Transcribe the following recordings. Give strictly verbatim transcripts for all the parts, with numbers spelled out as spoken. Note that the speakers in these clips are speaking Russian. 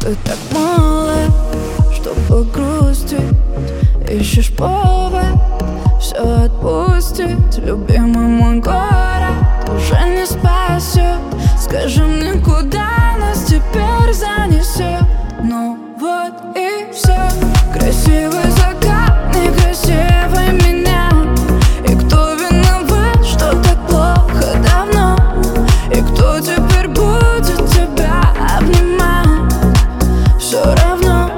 Ты так мало, чтобы грустить. Ищешь повод все отпустить. Любимый мой город уже не спасет. Скажи мне, куда нас теперь занесет? Ну вот и все. Красивый закат, некрасивый меня. И кто виноват, что так плохо давно? И кто теперь будет тебя обнимать? Все равно.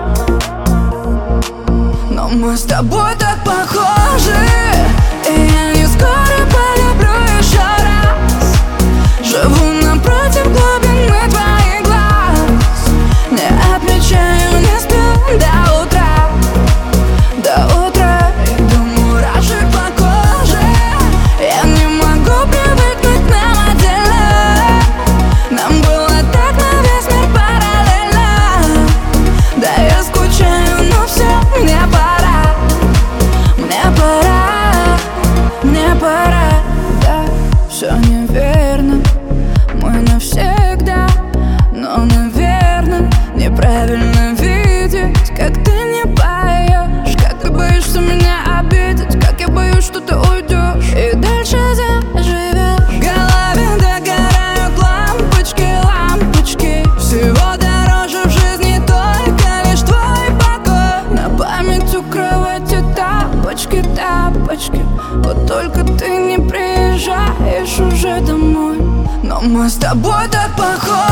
Но мы с тобой так похожи, и я не скоро полюблю еще раз. Живу напротив глубины твоих глаз. Не отмечаю, не сплю до утра. До утра. И до мурашек по коже. Я не могу привыкнуть к нам отдельно. Нам было так на весь мир параллельно. Да, я скучаю, но все, мне пора. Мне пора, мне пора. Да, все неверно, мы навсегда. Но, наверное, неправильно видеть, как ты не поешь, как ты боишься меня обидеть, как я боюсь, что ты уйдешь и дальше заживешь. В голове догорают лампочки, лампочки. Всего дороже в жизни только лишь твой покой. На память у кровати тапочки, тапочки. Вот только ты не приезжаешь уже домой. Но мы с тобой так похожи,